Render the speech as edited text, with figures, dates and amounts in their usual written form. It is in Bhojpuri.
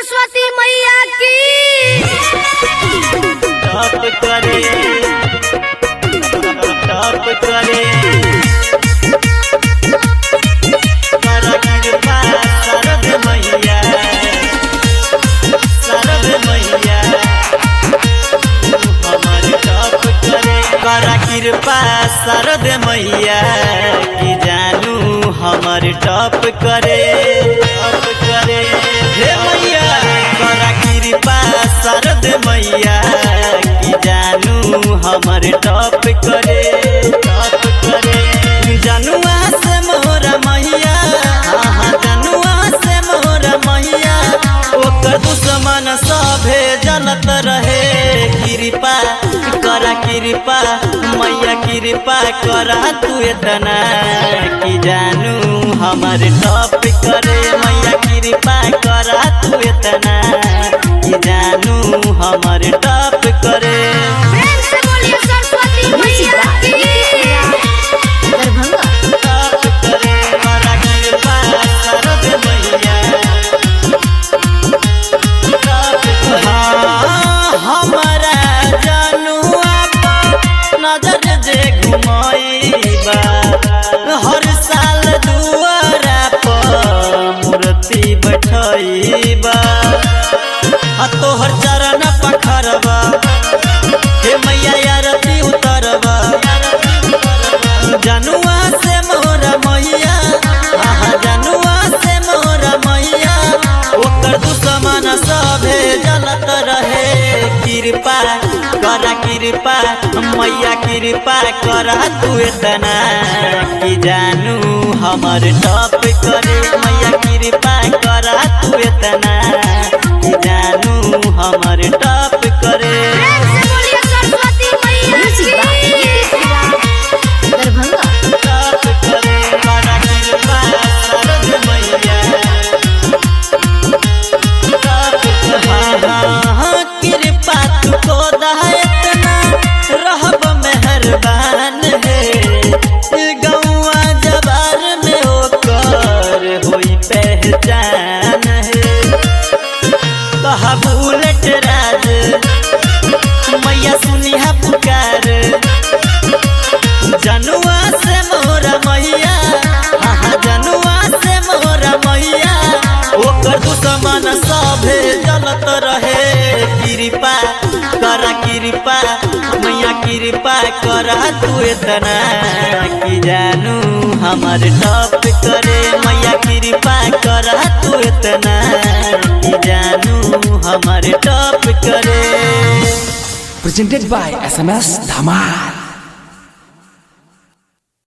सरस्वती मैया की टॉप करे टॉप करे कर कृपा शरद मैया हमारे टॉप करे कर कृपा शरद मैया की जानू हमारे टॉप करे हे मैया कर कृपा शरद मैया की जानू हमारे टॉप करे जनुआ से मोरा मैया जनुआ से मोरा मैया ओकर दुश्मन सभे जलत रहे कृपा करा कृपा मैया कृपा करा तू इतना कि जानू हमारे टॉप करे मैया कृपा करा तू इतना कि जानू हमारे टॉप करे प्रेम से बोलिए सरस्वती मैया की दरभंगा टॉप करे करा कृपा शरद मैया हमारा जनुआ पर नजर जे घुमाईबा हर साल दुआरा पर मूर्ति बैठाईबा तोहर चरण पखरबा हे मैया आरती उतरबा जनुआ से मोरा मैया जनुआ से मोरा मैया ओकर दुश्मन सभे जलत रहे कृपा करा कृपा मैया कृपा करा तू इतना कि जानू हमर टॉप करे मैया कृपा करा तू इतना कि जानू हमर टॉप करे प्रेम से बोलिए सरस्वती मैया की दरभंगा टॉप करे करा कृपा शरद मैया कृपा तुको दहतना रहब मेहरबान है गौआ जबार में ओकर होई पहचान है कहा बुलेट राज मैया सुनिहा पुकार जनुआ से मोरा मैया जनुआ से मोरा मैया ओकर दुश्मन सभे जलत रहे कृपा करा कृपा मैया कृपा करा तू इतना कि जानू हमार टॉप करे मैया कृपा करा तू इतना कि जानू हमार टॉप करे presented by SMS Dhamal।